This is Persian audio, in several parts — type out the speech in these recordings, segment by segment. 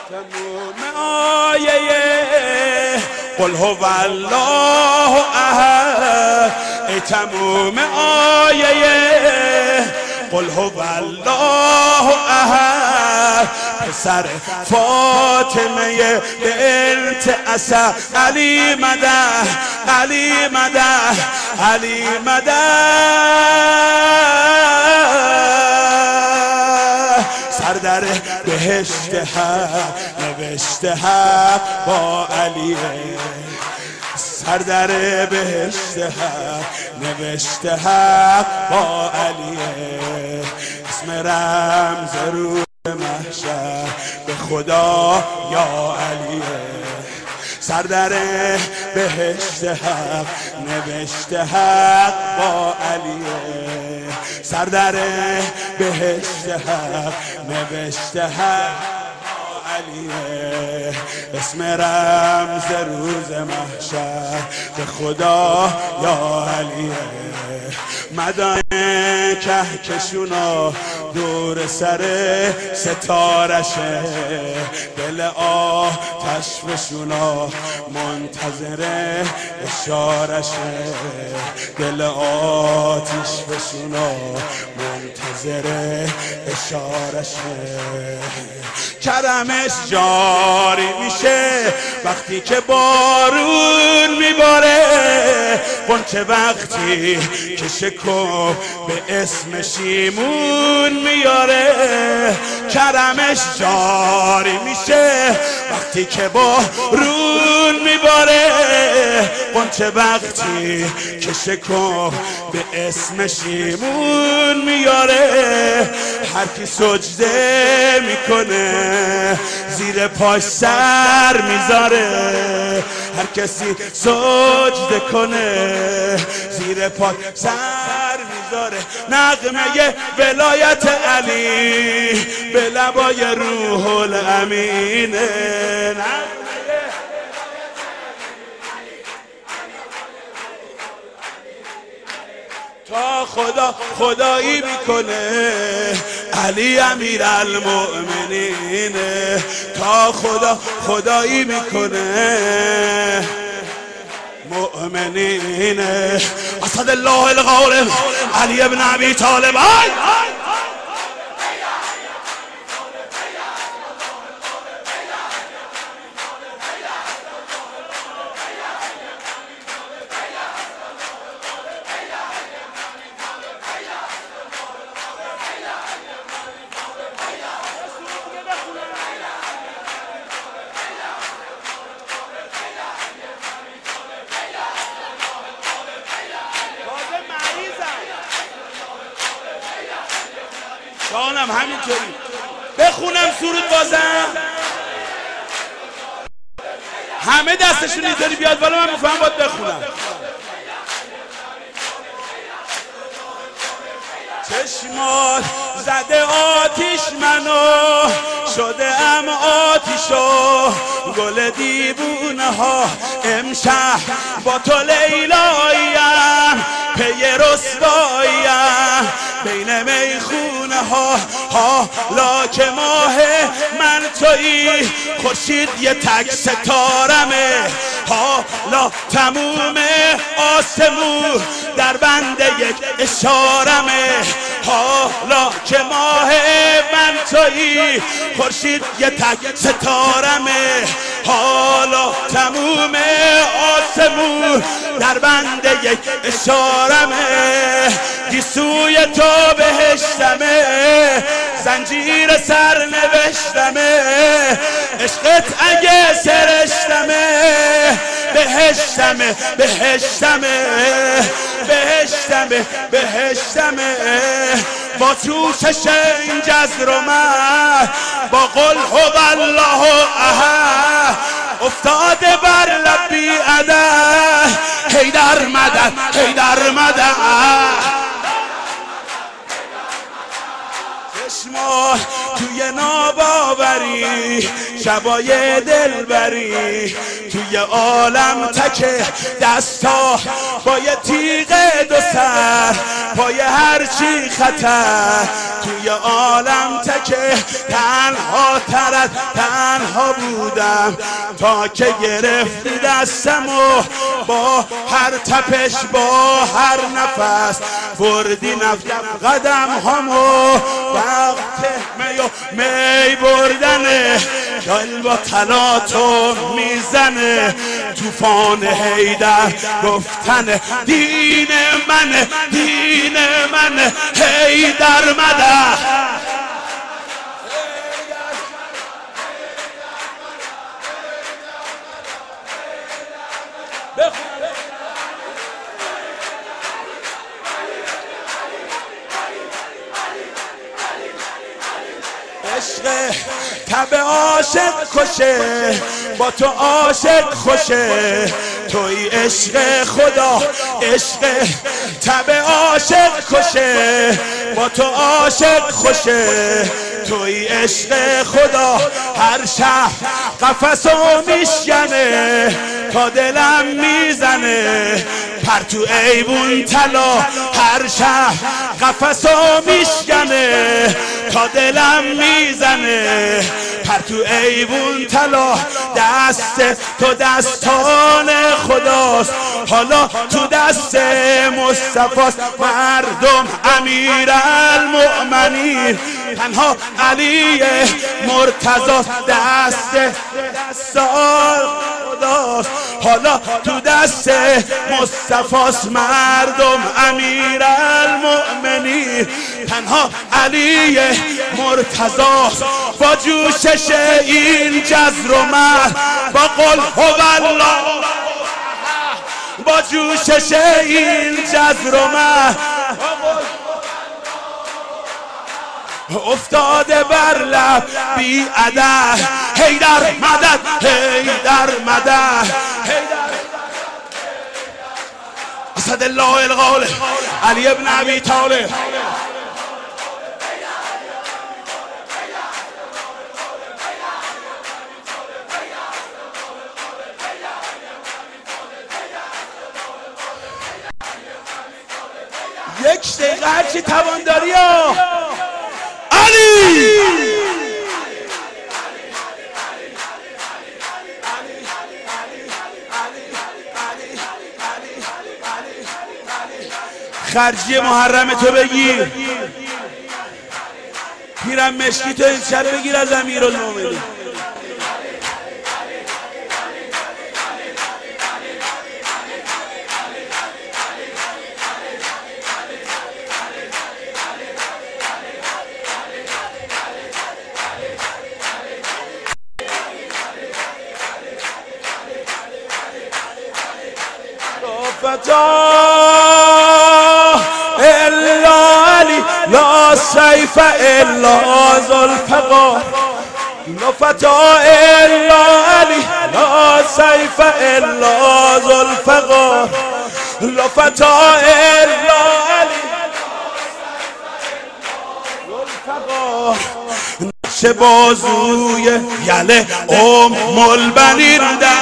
تموم آیه قل هو الله احد، ای تموم آیه قل هو الله احد، پسر فاطمه بنت اسد، علی مده علی مده علی مده، سردر بهشت حق نوشته حق با علیه، سردر بهشت حق نوشته حق با علیه، اسم رمز روز محشر به خدا یا علیه، سردر بهشت حق نوشته حق با علیه، سردر بهشت حق نوشته حق با علیه، اسم رمز روز محشر به خدا یا علیه، مدائن کهکشونا دور سر ستارشه، دل آتش فشونا منتظر اشارشه، دل آتش فشونا منتظر اشارشه، کرمش جاری میشه وقتی که بارون میباره، غنچه وقتی که شکوه به اسم شیمون میاره، کرمش جاری میشه وقتی که بارون میباره، غنچه وقتی که شکوه به اسم شیمون میاره، هر کی سجده میکنه زیر پاش سر میذاره، هر کسی سجده کنه زیر پاش سر میذاره، نغمه ولایت علی به لبای روح الامینه، تا خدا خدایی میکنه علی امیر المؤمنینه، تا خدا خدایی میکنه مؤمنینه، اسد الله الغالب علی ابن ابی طالب. جانم همینطوری بخونم سرود بازم، همه دستشون اینطوری بیاد بالا، من میفهم باید بخونم. چشمات زده آتیش منو، شده ام آتیشو، گل دیوونه ها امشب با تو لیلاییم، پی رسواییم بین میخونه ها، حالا که ماه من تویی، خورشید یه تک ستارمه، حالا تموم آسمون در بند یک اشارمه، حالا که ماه من تویی، خورشید یه تک ستارمه، حالا تموم آسمون در بند یک اشارمه، گیسوی تو بهشتمه، زنجیر سر نوشتمه، عشقت اگه سرشتمه، بهشتمه بهشتمه بهشتمه بهشتمه، با جوشش این جزر و من با قل هو الله احد، افتاده بر لب بی عدد، حیدر مدد حیدر مدد، چشمات توی ناباوری، شبای دلبری، توی عالم تکه دستا با یه تیغ دو سر پای هرچی خطر توی عالم تکه تنها تر از تنها بودم تا که گرفتی دستم و با هر تپش با هر نفس بردی نفس قدم همو وقت می بردنه دل با طلا تو میزنه توفان حیدر گفتن دین من حیدر مده عشق تب عاشق کشه با تو عاشق خوشه توی عشق خدا عشق تب عاشق کشه با تو عاشق خوشه توی عشق خدا هر شب قفسو میشکنه تا دلم میزنه پر تو ایوون طلا هر شب قفسو میشکنه تا دلم میزنه پر تو ایوون طلا دست تو دستان خداست حالا تو دست مصطفاست مردم امیرالمؤمنین تنها علی مرتضی دست خداست حالا تو دست مصطفاست مردم امیرالمؤمنین تنها علی مرتضی با جوشش این جزر و مر با قل هوالله با جوشش این جزر و مر افتاده بر لب بی عدد حیدر مدد حیدر مدد اسد الله الغالب علی ابن ابی طالب یک دقیقه هرچی توان داری ها علی خرجی محرم تو بگیر پیرم مشکی تو این شب بگیر از امیرالمومنین الا علی لا سیف الا ذوالفقار لا فتا الا علی لا سیف الا ذوالفقار لا فتا الا علی ذوالفقار نقش بازوی یله ام البنین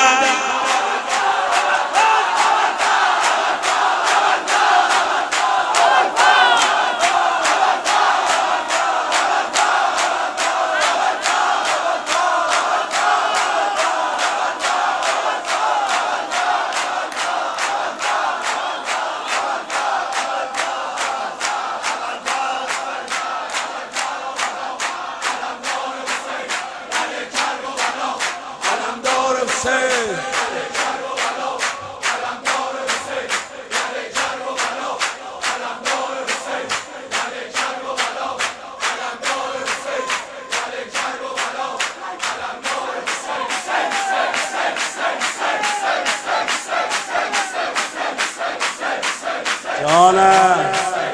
جانم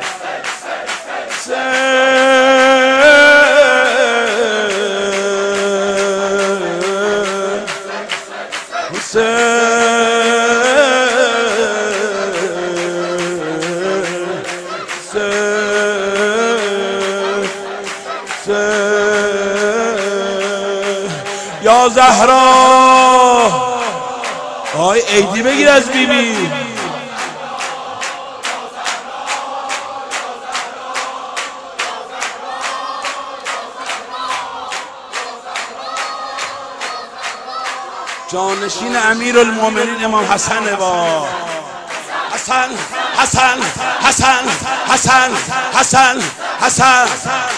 یا زهرا آی عیدی بگیر از بیبی جانشین امیرالمومنین امام حسن با حسن حسن حسن حسن حسن حسن